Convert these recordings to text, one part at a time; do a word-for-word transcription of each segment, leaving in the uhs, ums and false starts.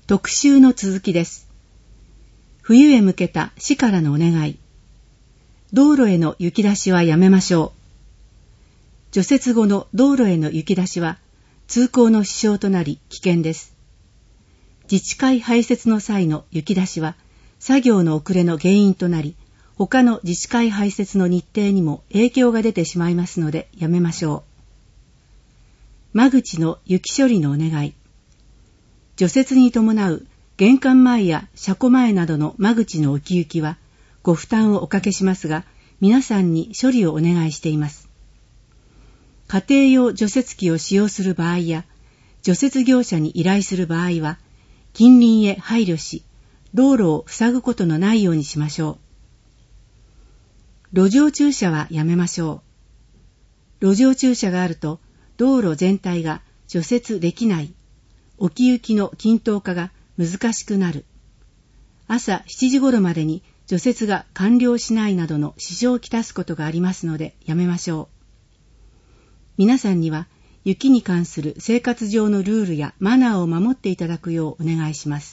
特集の続きです。冬へ向けた市からのお願い。道路への雪出しはやめましょう。除雪後の道路への雪出しは通行の支障となり危険です。自治会排雪の際の雪出しは作業の遅れの原因となり、他の自治会排雪の日程にも影響が出てしまいますのでやめましょう。間口の雪処理のお願い。除雪に伴う玄関前や車庫前などの間口の奥行きはご負担をおかけしますが、皆さんに処理をお願いしています。家庭用除雪機を使用する場合や、除雪業者に依頼する場合は、近隣へ配慮し、道路を塞ぐことのないようにしましょう。路上駐車はやめましょう。路上駐車があると、道路全体が除雪できない。奥行きの均等化が難しくなる。朝しちじ頃までに除雪が完了しないなどの支障をきたすことがありますのでやめましょう。皆さんには雪に関する生活上のルールやマナーを守っていただくようお願いします。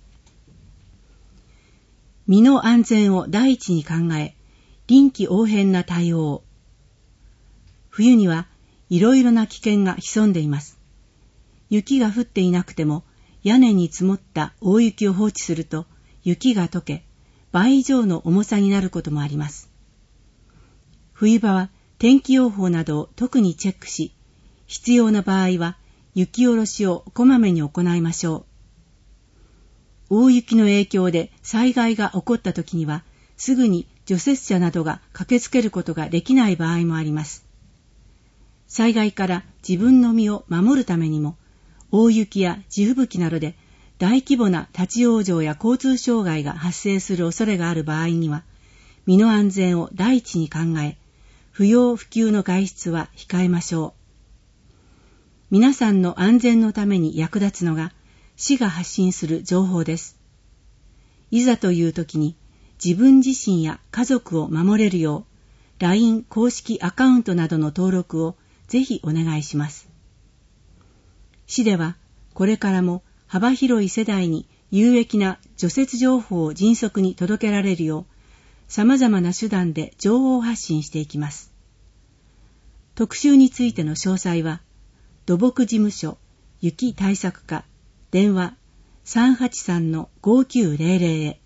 身の安全を第一に考え、臨機応変な対応を。冬にはいろいろな危険が潜んでいます。雪が降っていなくても屋根に積もった大雪を放置すると雪が溶け倍以上の重さになることもあります。冬場は天気予報などを特にチェックし、必要な場合は雪下ろしをこまめに行いましょう。大雪の影響で災害が起こった時にはすぐに除雪車などが駆けつけることができない場合もあります。災害から自分の身を守るためにも、大雪や地吹雪などで大規模な立ち往生や交通障害が発生する恐れがある場合には、身の安全を第一に考え、不要不急の外出は控えましょう。皆さんの安全のために役立つのが、市が発信する情報です。いざという時に自分自身や家族を守れるよう、ライン 公式アカウントなどの登録をぜひお願いします。市ではこれからも幅広い世代に有益な除雪情報を迅速に届けられるよう、様々な手段で情報発信していきます。特集についての詳細は、土木事務所雪対策課電話 さんはちさんのごきゅうゼロゼロ へ。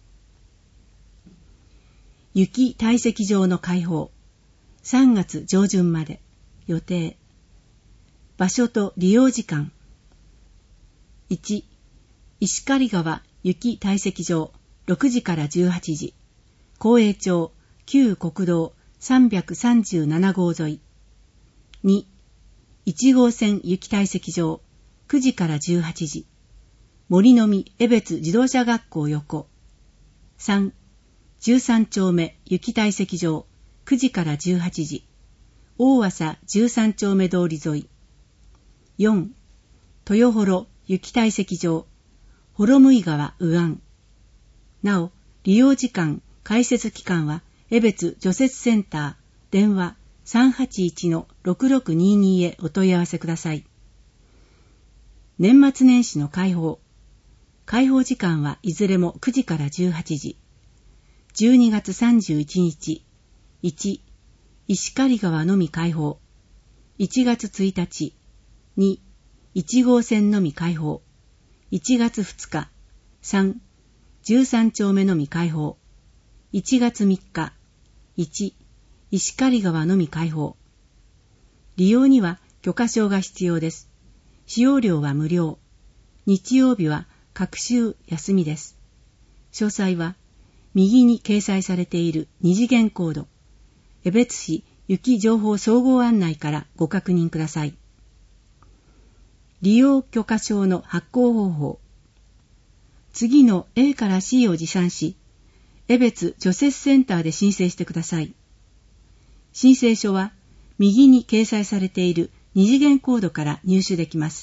雪堆積場の開放、さんがつ上旬まで予定。場所と利用時間。いち、石狩川雪堆積場ろくじからじゅうはちじ、公営町旧国道さんびゃくさんじゅうなな号沿い。に、いち号線雪堆積場くじからじゅうはちじ、森の実江別自動車学校横。さん、じゅうさん丁目雪堆積場くじからじゅうはちじ、大浅じゅうさん丁目通り沿い。よん、豊幌雪堆積場幌向川右岸。なお、利用時間、開設期間は江別除雪センター電話 さんはちいちのろくろくにーにー へお問い合わせください。年末年始の開放。開放時間はいずれもくじからじゅうはちじ。じゅうにがつさんじゅういちにち。いち、石狩川のみ開放。いちがつついたち。に、いち号線のみ開放。いちがつふつか。さん、じゅうさん丁目のみ開放。いちがつみっか。いち、石狩川のみ開放。利用には許可証が必要です。使用料は無料。日曜日は各週休みです。詳細は右に掲載されている二次元コード、江別市雪情報総合案内からご確認ください。利用許可証の発行方法。次の A から C を持参し、江別除雪センターで申請してください。申請書は右に掲載されている二次元コードから入手できます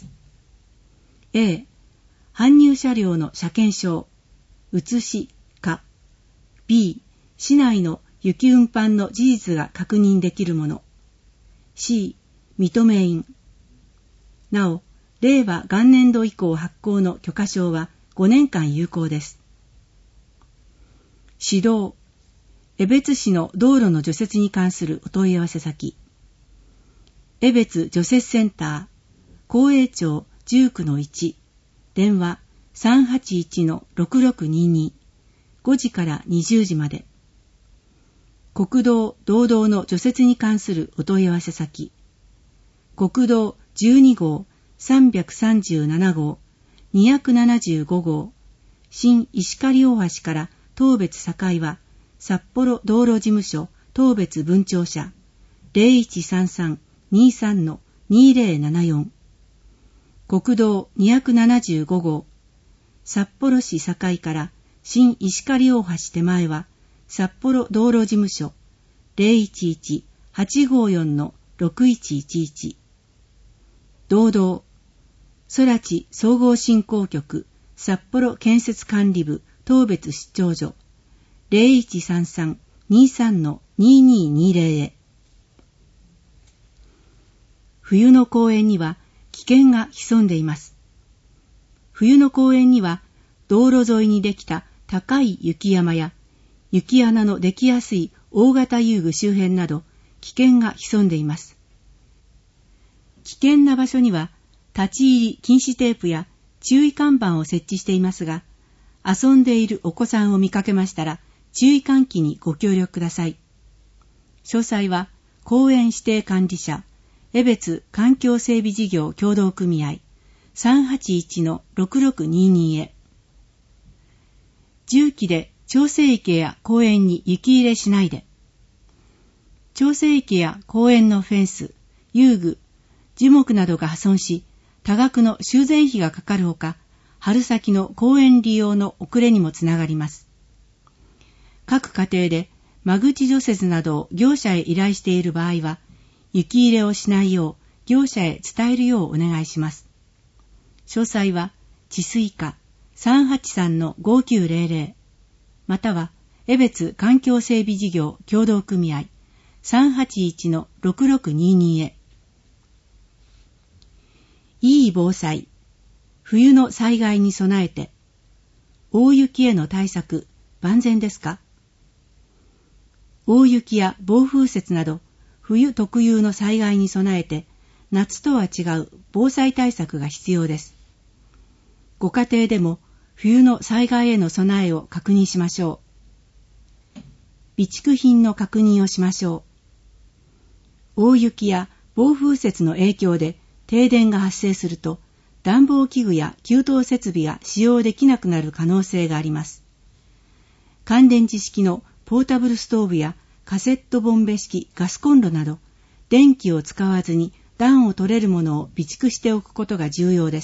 。A、搬入車両の車検証、写しか。B、市内の雪運搬の事実が確認できるもの。C、認め印。なお、 令和元年度以降発行の許可証はごねんかん有効です。指導、江別市の道路の除雪に関するお問い合わせ先、江別除雪センター、公営町 じゅうきゅうのいち、電話 さんはちいちのろくろくにーにー、ごじからにじゅうじまで。国道、道道の除雪に関するお問い合わせ先、国道じゅうにごう、さんびゃくさんじゅうななごう、にひゃくななじゅうごごう、新石狩大橋から当別境は、札幌道路事務所当別分庁舎 ゼロいちさんさんにーさんのにーぜろななよん、国道にひゃくななじゅうごごう、札幌市境から新石狩大橋手前は、札幌道路事務所 ゼロいちいち はちごよんのろくいちいちいち、道道、空知総合振興局札幌建設管理部当別出張所 ゼロいちさんさんにーさんのにーにーにーぜろ へ。冬の公園には危険が潜んでいます。冬の公園には道路沿いにできた高い雪山や雪穴のできやすい大型遊具周辺など危険が潜んでいます。危険な場所には立ち入り禁止テープや注意看板を設置していますが、遊んでいるお子さんを見かけましたら注意喚起にご協力ください。詳細は公園指定管理者江別環境整備事業協同組合 さんはちいちのろくろくにーにー へ。重機で調整池や公園に雪入れしないで。調整池や公園のフェンス、遊具、樹木などが破損し、多額の修繕費がかかるほか、春先の公園利用の遅れにもつながります。各家庭で間口除雪などを業者へ依頼している場合は、雪入れをしないよう業者へ伝えるようお願いします。詳細は、治水課 さんはちさんのごきゅうぜろぜろ または、江別環境整備事業協同組合 さんはちいちのろくろくにーにー へ。いい防災、冬の災害に備えて、大雪への対策、万全ですか？大雪や暴風雪など、冬特有の災害に備えて、夏とは違う防災対策が必要です。ご家庭でも、冬の災害への備えを確認しましょう。備蓄品の確認をしましょう。大雪や暴風雪の影響で停電が発生すると、暖房器具や給湯設備が使用できなくなる可能性があります。乾電池式のポータブルストーブやカセットボンベ式ガスコンロなど、電気を使わずに暖を取れるものを備蓄しておくことが重要です。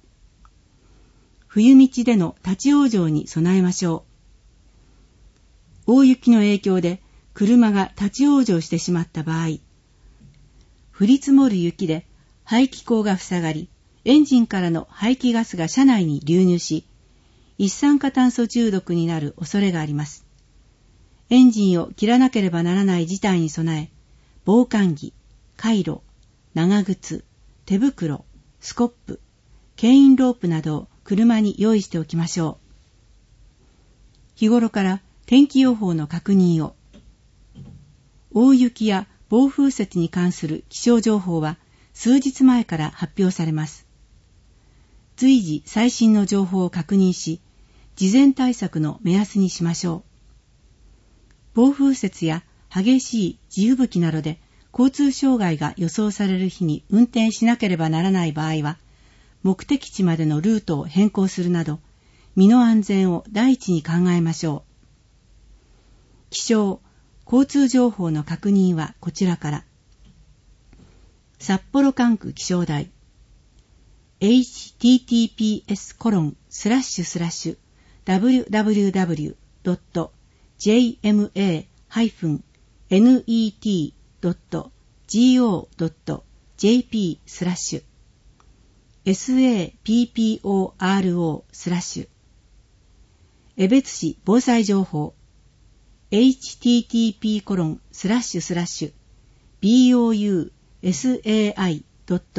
冬道での立ち往生に備えましょう。大雪の影響で車が立ち往生してしまった場合、降り積もる雪で排気口が塞がり、エンジンからの排気ガスが車内に流入し、一酸化炭素中毒になる恐れがあります。エンジンを切らなければならない事態に備え、防寒着、カイロ、長靴、手袋、スコップ、牽引ロープなどを車に用意しておきましょう。日頃から天気予報の確認を。大雪や暴風雪に関する気象情報は数日前から発表されます。随時最新の情報を確認し、事前対策の目安にしましょう。暴風雪や激しい地吹雪などで交通障害が予想される日に運転しなければならない場合は、目的地までのルートを変更するなど、身の安全を第一に考えましょう。気象、交通情報の確認はこちらから。札幌管区気象台 エイチティーティーピーエスコロンスラッシュスラッシュダブリューダブリューダブリュードットジェイエムエーハイフンネットドットジーオードットジェーピースラッシュエスエーピーピーオーアールオースラッシュ江別市防災情報 エイチティーティーピーコロンスラッシュスラッシュビーオーユーエスエーアイドット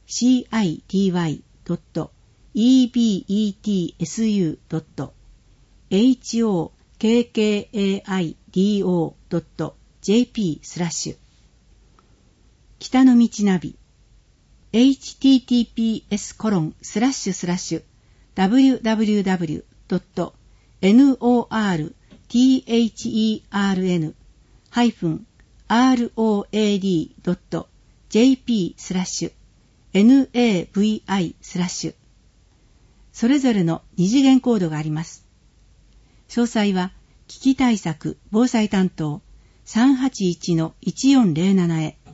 シーアイティーワイドットイービーイーティーエスユードットエイチオーケーケーエーアイディーオードットジェーピー スラッシュ北の道ナビ エイチティーティーピーエスコロンスラッシュスラッシュダブリューダブリューダブリュードットノーアールティーエイチイーアールエヌハイフンアールオーエーディードットジェーピー スラッシュエヌエーブイアイ スラッシュそれぞれの二次元コードがあります。詳細は危機対策防災担当 さんはちいちのいちよんゼロなな へ